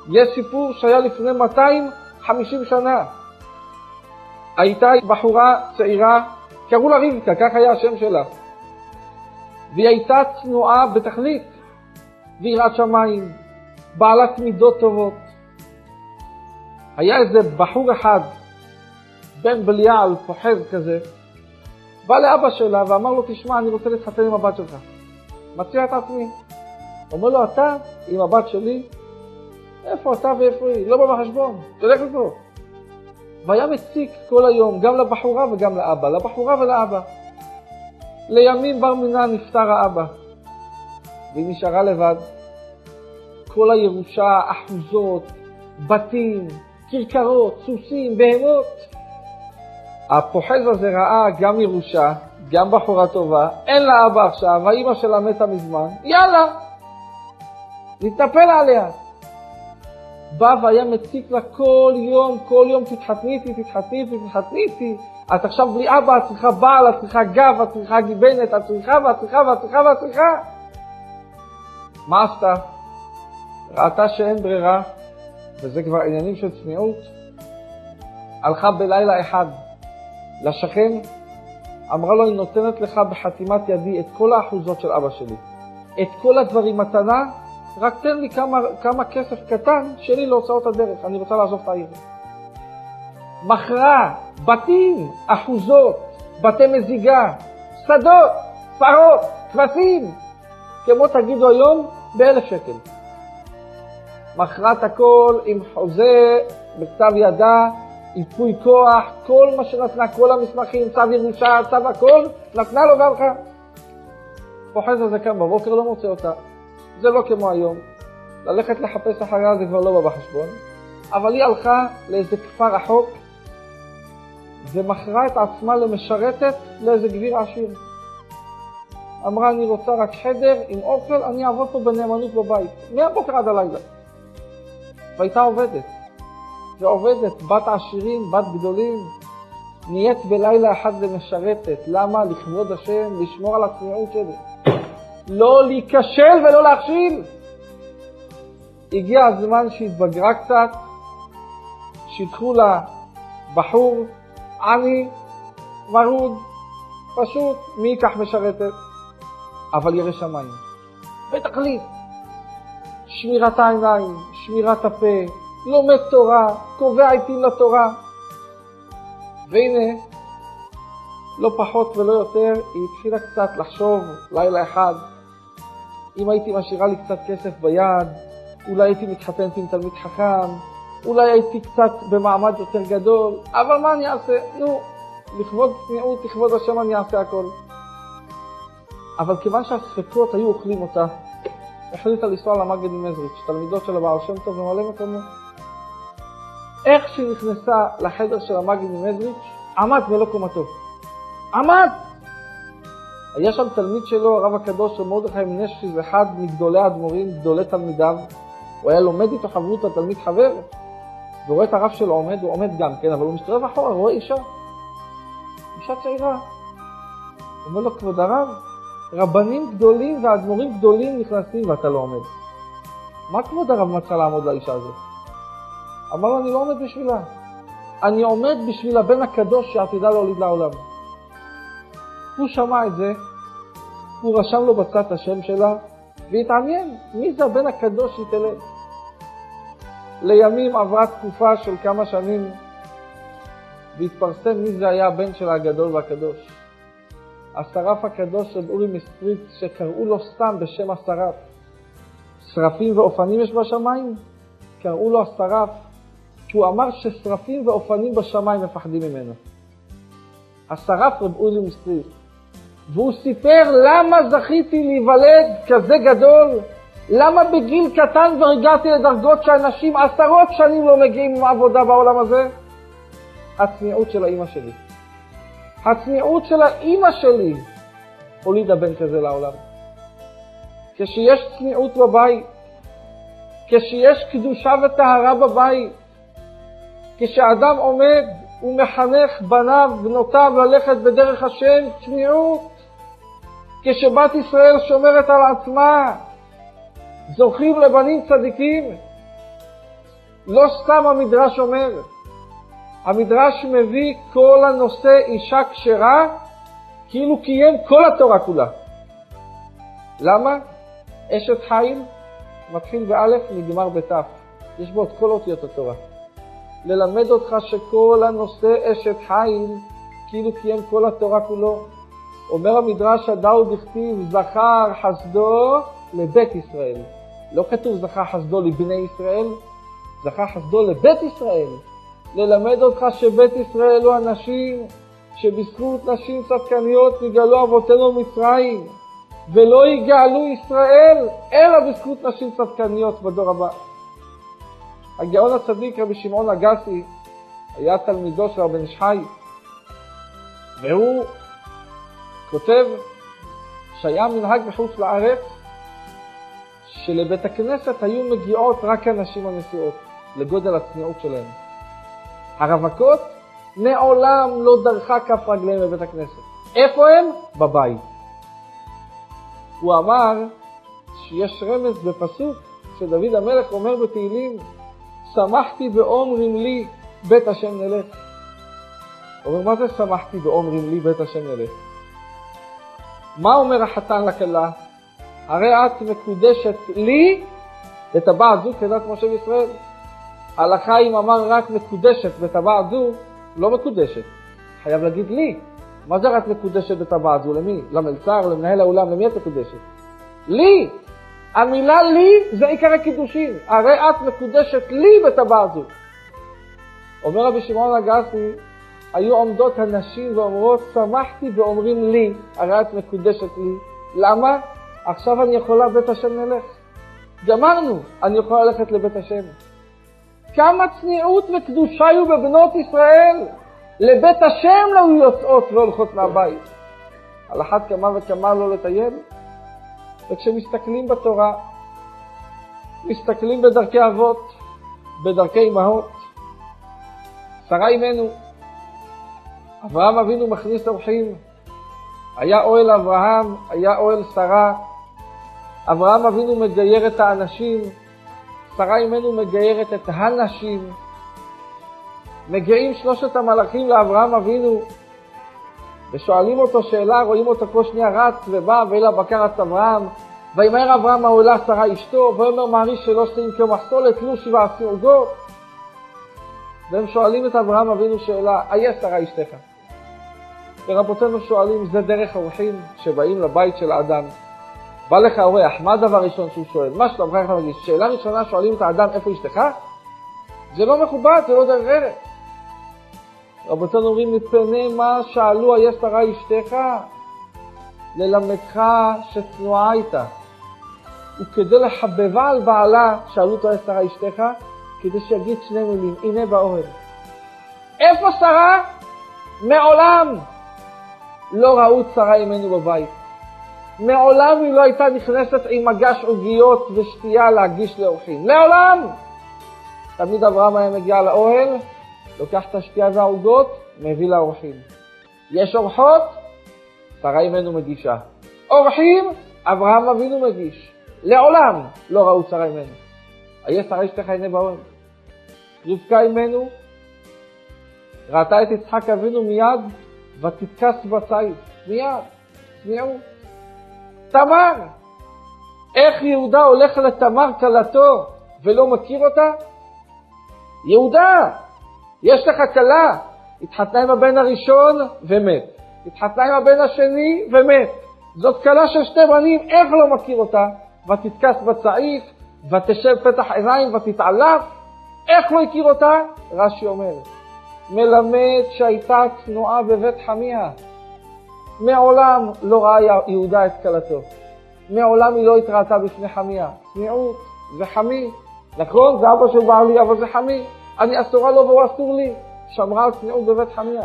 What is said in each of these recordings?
יש סיפור שהיה לפני 250 שנה. הייתה בחורה צעירה, קראו לה רבקה, כך היה השם שלה. והיא הייתה צנועה בתכלית, ויראת שמיים, בעלת מידות טובות. היה איזה בחור אחד, בן בליעל, פוחז כזה, בא לאבא שלה ואמר לו, תשמע, אני רוצה להתחתן עם הבת שלך. מציע את עצמי. אומר לו, אתה עם הבת שלי? איפה אתה ואיפה היא? לא בא בחשבון, תלך לפה. והיה מציק כל היום, גם לבחורה וגם לאבא, לבחורה ולאבא. לימים בר מינה נפטר האבא, והיא נשארה לבד. כל הירושה, אחוזות, בתים, כרכרות, סוסים, בהמות. הפוחז הזה ראה גם ירושה, גם בחורה טובה, אין לה אבא עכשיו, האמא שלה מתה מזמן, יאללה, נתנפל עליה. בא והיה מציק לה כל יום, תתחתני איתי. את עכשיו בלי אבא, את צריכה בעל, את צריכה גב, את צריכה גיבנת, את צריכה. מה עשתה? ראתה שאין ברירה, וזה כבר עניינים של צניעות. הלכה בלילה אחד לשכן, אמרה לו, אני נותנת לך בחתימת ידי את כל האחוזות של אבא שלי. את כל הדברים מתנה, רק תן לי כמה כסף קטן שלי להוצאות הדרך, אני רוצה לעזוב את העיר. מכרה, בתים, אחוזות, בתי מזיגה, שדות, פרות, כבשים, כמו תגידו היום, ב1,000 שקל. מכרה את הכל עם חוזה, בכתב ידה, איפוי כוח, כל מה שנתנה, כל המסמכים, צו ירושה, צו הכל, נתנה לו והלכה. פוחז הזה קם בבוקר, לא מוצא אותה. זה לא כמו היום. ללכת לחפש אחריה זה כבר לא בא בחשבון. אבל היא הלכה לאיזה כפר רחוק, ומכרה את עצמה למשרתת לאיזה גביר עשיר. אמרה, אני רוצה רק חדר עם אוכל, אני אעבוד פה בנאמנות בבית. מהבוקר עד הלילה. והייתה עובדת. ועובדת, בת עשירים, בת גדולים, נהיית בלילה אחד למשרתת. למה? לכבוד השם, לשמור על הצניעות שלי. לא להיכשל ולא להכשיל. הגיע הזמן שהתבגרה קצת, שיתחו לה בחור, עני, מרוד, פשוט, מי ייקח משרתת? אבל ירא שמיים. בתכלית. שמירת העיניים, שמירת הפה, לומד תורה, קובע עיתים לתורה. והנה, לא פחות ולא יותר, היא התחילה קצת לחשוב, לילה אחד, אם הייתי משאירה לי קצת כסף ביד, אולי הייתי מתחתנת עם תלמיד חכם, אולי הייתי קצת במעמד יותר גדול, אבל מה אני אעשה? נו, לכבוד צניעות, לכבוד השם אני אעשה הכל. אבל כיוון שהספקות היו אוכלים אותה, החליטה לנסוע למגד ממזריץ', תלמידות של הבעל שם טוב ומלא מקומו. איך שהיא נכנסה לחדר של המגד ממזריץ', עמד ולא קומתו. עמד! היה שם תלמיד שלו, הרב הקדוש של מרדכי מנשפיז, אחד מגדולי האדמו"רים, גדולי תלמידיו. הוא היה לומד איתו חברותא, תלמיד חבר, ורואה את הרב שלו עומד, הוא עומד גם כן, אבל הוא מסתובב אחורה, רואה אישה צעירה. הוא אומר לו, כבוד הרב, רבנים גדולים ואדמו"רים גדולים נכנסים ואתה לא עומד. מה כבוד הרב מצא לעמוד לאישה הזאת? אמר לו, אני לא עומד בשבילה. אני עומד בשביל הבן הקדוש שעתידה להוליד לעולם. הוא שמע את זה, הוא רשם לו בצד את השם שלה, והתעניין, מי זה הבן הקדוש שתלד? לימים עברה תקופה של כמה שנים, והתפרסם מי זה היה הבן שלה הגדול והקדוש. השרף הקדוש של אורי מסטריט, שקראו לו סתם בשם השרף. שרפים ואופנים יש בשמיים? קראו לו השרף, כי הוא אמר ששרפים ואופנים בשמיים מפחדים ממנו. השרף רב אורי מסטריט. והוא סיפר למה זכיתי להיוולד כזה גדול, למה בגיל קטן כבר הגעתי לדרגות שאנשים 10 שנים לא מגיעים עם עבודה בעולם הזה. הצניעות של האמא שלי. הצניעות של האמא שלי הולידה בן כזה לעולם. כשיש צניעות בבית, כשיש קדושה וטהרה בבית, כשאדם עומד ומחנך בניו בנותיו ללכת בדרך השם, צניעות. כשבת ישראל שומרת על עצמה, זוכים לבנים צדיקים, לא סתם המדרש אומר. המדרש מביא כל הנושא אישה כשרה, כאילו קיים כל התורה כולה. למה? אשת חיל מתחיל באלף, נגמר בתף. יש בו את כל אותיות התורה. ללמד אותך שכל הנושא אשת חיל, כאילו קיים כל התורה כולו. אומר המדרש הדאו דכתיב זכר חסדו לבית ישראל. לא כתוב זכר חסדו לבני ישראל, זכר חסדו לבית ישראל. ללמד אותך שבית ישראל הוא אנשים, שבזכות נשים צדקניות נגאלו אבותינו מצרים, ולא יגאלו ישראל אלא בזכות נשים צדקניות בדור הבא. הגאון הצדיק רבי שמעון אגסי היה תלמידו של רבי נשחי, והוא כותב שהיה מנהג בחוץ לארץ שלבית הכנסת היו מגיעות רק הנשים הנשואות לגודל הצניעות שלהם. הרווקות מעולם לא דרכה כף רגליהם בבית הכנסת. איפה הם? בבית. הוא אמר שיש רמז בפסוק שדוד המלך אומר בתהילים, שמחתי באומרים לי בית השם נלך. הוא אומר, מה זה שמחתי באומרים לי בית השם נלך? מה אומר החתן לכלה? הרי את מקודשת לי בטבעת זו כדת משה וישראל. ההלכה אם אמר רק מקודשת בטבעת זו, לא מקודשת. חייב להגיד לי. מה זה רק מקודשת בטבעת זו? למי? למלצר, למנהל האולם, למי את מקודשת? לי! המילה לי זה עיקר הקידושים. הרי את מקודשת לי בטבעת זו. אומר רבי שמעון אגסי, היו עומדות הנשים ואומרות, שמחתי ואומרים לי, הרי את מקודשת לי. למה? עכשיו אני יכולה בית השם נלך. גמרנו, אני יכולה ללכת לבית השם. כמה צניעות וקדושה היו בבנות ישראל. לבית השם לא היו יוצאות והולכות מהבית. על אחת כמה וכמה לא לטייל. וכשמסתכלים בתורה, מסתכלים בדרכי אבות, בדרכי אמהות. שרה אימנו, אברהם אבינו מכניס אורחים. היה אוהל אברהם, היה אוהל שרה. אברהם אבינו מגייר את האנשים, שרה אימנו מגיירת את הנשים. מגיעים שלושת המלאכים לאברהם אבינו ושואלים אותו שאלה, רואים אותו כל שנייה רץ ובא ואלה בקר את אברהם, ויאמר אברהם העולה שרה אשתו, ויאמר מעריש שלוש שאים כמחסולת לו 17 עוגות. והם שואלים את אברהם אבינו שאלה, איה שרה אשתך? ורבותינו שואלים, זה דרך אורחים שבאים לבית של האדם. בא לך אורח, מה הדבר ראשון שהוא שואל? מה שלומך לך מגיש? שאלה ראשונה שואלים את האדם, איפה אשתך? זה לא מכובד, זה לא דרך ארץ. רבותינו אומרים, מפני מה שאלו איה שרה אשתך? ללמדך שצנועה הייתה. וכדי לחבבה על בעלה, שאלו אותו איה שרה אשתך, כדי שיגיד שני מילים, הנה באוהל. איפה שרה? מעולם לא ראו שרה אימנו בבית. מעולם היא לא הייתה נכנסת עם מגש עוגיות ושתייה להגיש לאורחים. לעולם! תמיד אברהם היה מגיע לאוהל, לוקח את השתייה והעוגות, מביא לאורחים. יש אורחות, שרה אימנו מגישה. אורחים, אברהם אבינו מגיש. לעולם לא ראו שרה אימנו. איה שרה אשתך הנה באוהל. רבקה אימנו ראתה את יצחק אבינו מיד ותתכס בציד. מיד. צניעות. תמר. איך יהודה הולך לתמר כלתו ולא מכיר אותה? יהודה, יש לך כלה. התחתנה עם הבן הראשון ומת. התחתנה עם הבן השני ומת. זאת כלה של שתי בנים, איך לא מכיר אותה? ותתכס בצעיף, ותשב פתח עיניים ותתעלף. איך לא הכיר אותה? רש"י אומר, מלמד שהייתה צנועה בבית חמיה. מעולם לא ראה יהודה את כלתו. מעולם היא לא התראתה בפני חמיה. צניעות, זה חמי. נכון, זה אבא של בעלי, אבל זה חמי. אני אסורה לו והוא אסור לי. שמרה על צניעות בבית חמיה.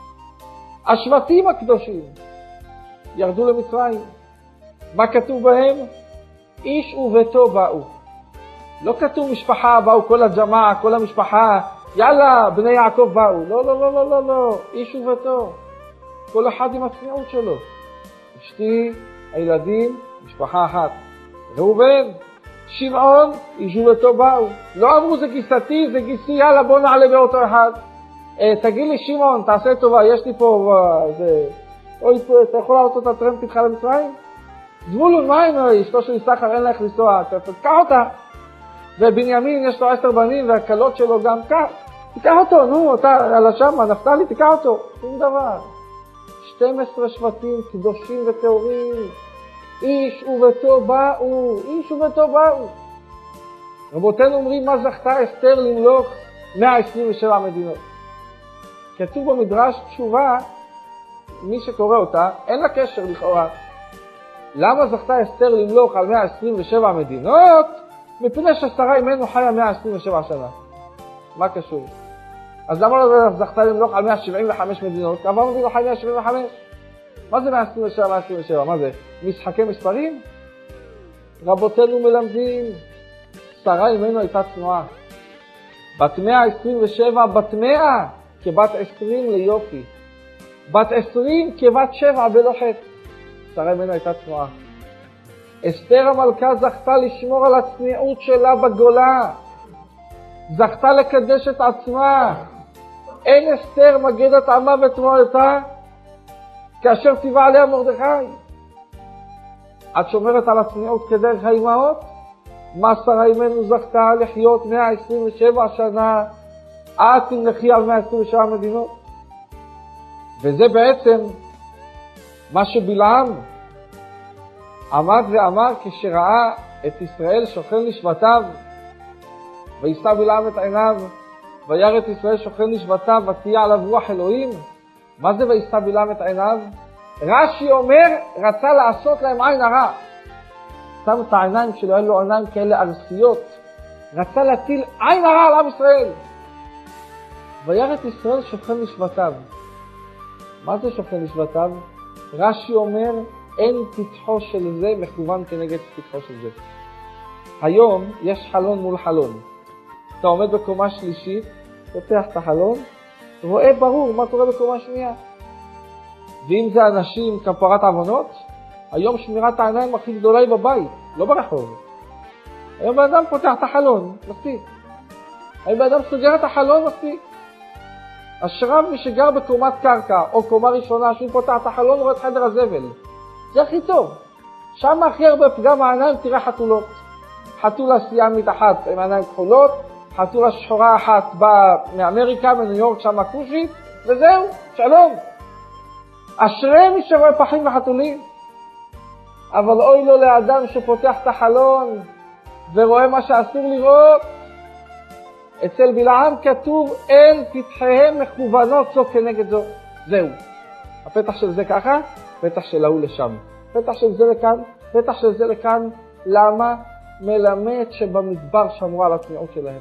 השבטים הקדושים ירדו למצרים. מה כתוב בהם? איש וביתו באו. לא כתוב משפחה, באו כל הג'מעה, כל המשפחה, יאללה, בני יעקב באו. לא, לא, לא, לא, לא, לא. איש וביתו. כל אחד עם הצניעות שלו. אשתי, הילדים, משפחה אחת. ראובן, שמעון, ישובתו באו. לא אמרו זה גיסתי, זה גיסי, יאללה בוא נעלה באותו אחד. תגיד לי שמעון, תעשה טובה, יש לי פה, אוי, אתה יכול לעלות אותה טרמפ איתך למצרים? זבולון, מה עם אשתו של יששכר, אין לה איך לנסוע, תקח אותה. ובנימין יש לו 10 בנים והקלות שלו גם, תיקח אותו, נו, אתה על השמה, נפתלי, תיקח אותו. שום דבר. 12 שבטים קדושים וטהורים. איש וביתו באו, איש וביתו באו. רבותינו אומרים מה זכתה אסתר למלוך 127 מדינות. כתוב במדרש תשובה, מי שקורא אותה, אין לה קשר לכאורה. למה זכתה אסתר למלוך על 127 מדינות? מפני ששרה אימנו חיה 127 שנה. מה קשור? אז למה לא זכתה למלוך על 175 מדינות? עבר מבינו חי 175? מה זה 127, 127? מה זה? משחקי מספרים? רבותינו מלמדים, שרה אימנו הייתה צנועה. בת 127, בת 100 כבת 20 ליופי. בת 20 כבת 7 בלא חטא. שרה אימנו הייתה צנועה. אסתר המלכה זכתה לשמור על הצניעות שלה בגולה. זכתה לקדש את עצמה. אין אסתר מגדת עמה ותמולתה כאשר ציווה עליה מרדכי. את שומרת על הצניעות כדרך האימהות? מה שרה אימנו זכתה לחיות 127 שנה, את תמלכי על 127 מדינות. וזה בעצם מה שבלעם עמד ואמר כשראה את ישראל שוכן לשבטיו, וישא בלעם את עיניו וירא את ישראל שוכן לשבטיו ותהיה עליו רוח אלוהים. מה זה וישא בלעם את עיניו? רש"י אומר רצה לעשות להם עין הרע. שם את העיניים שלו, אין לו עיניים כאלה ארסיות, רצה להטיל עין הרע על עם ישראל. וירא את ישראל שוכן לשבטיו. מה זה שוכן לשבטיו? רש"י אומר אין פתחו של זה מכוון כנגד פתחו של זה. היום יש חלון מול חלון. אתה עומד בקומה שלישית, פותח את החלון, רואה ברור מה קורה בקומה שנייה. ואם זה אנשים כפרת עוונות, היום שמירת העיניים הכי גדולה היא בבית, לא ברחוב. היום באדם פותח את החלון, מספיק. היום באדם סוגר את החלון, מספיק. אשריו מי שגר בקומת קרקע או קומה ראשונה, שהוא פותח את החלון ורואה את חדר הזבל. זה הכי טוב. שם הכי הרבה פגם העיניים תראה חתולות. חתולה סיאמית אחת עם עיניים כחולות, חתולה שחורה אחת באה מאמריקה, מניו יורק, שם הכושית, וזהו, שלום. אשרי מי שרואה פחים וחתולים. אבל אוי לו לאדם שפותח את החלון ורואה מה שאסור לראות. אצל בלעם כתוב אין פתחיהם מכוונות זו כנגד זו. זהו. הפתח של זה ככה, פתח של ההוא לשם. פתח של זה לכאן, פתח של זה לכאן. למה? מלמד שבמדבר שמרו על הצניעות שלהם.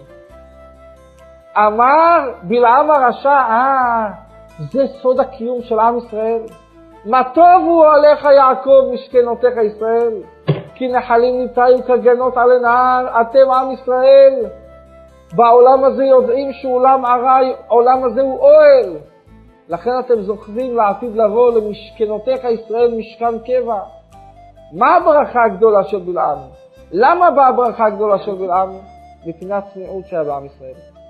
אמר בלעם הרשע, זה סוד הקיום של עם ישראל. מה טוב הוא עליך יעקב משכנותיך ישראל, כי נחלים ניטעו כגנות עלי נהר. אתם עם ישראל בעולם הזה יודעים שהוא עולם ערי, עולם הזה הוא אוהל, לכן אתם זוכרים לעתיד לבוא למשכנותיך ישראל משכן קבע. מה הברכה הגדולה של בלעם? למה באה הברכה הגדולה של בלעם? מפני הצניעות שהיה בעם ישראל.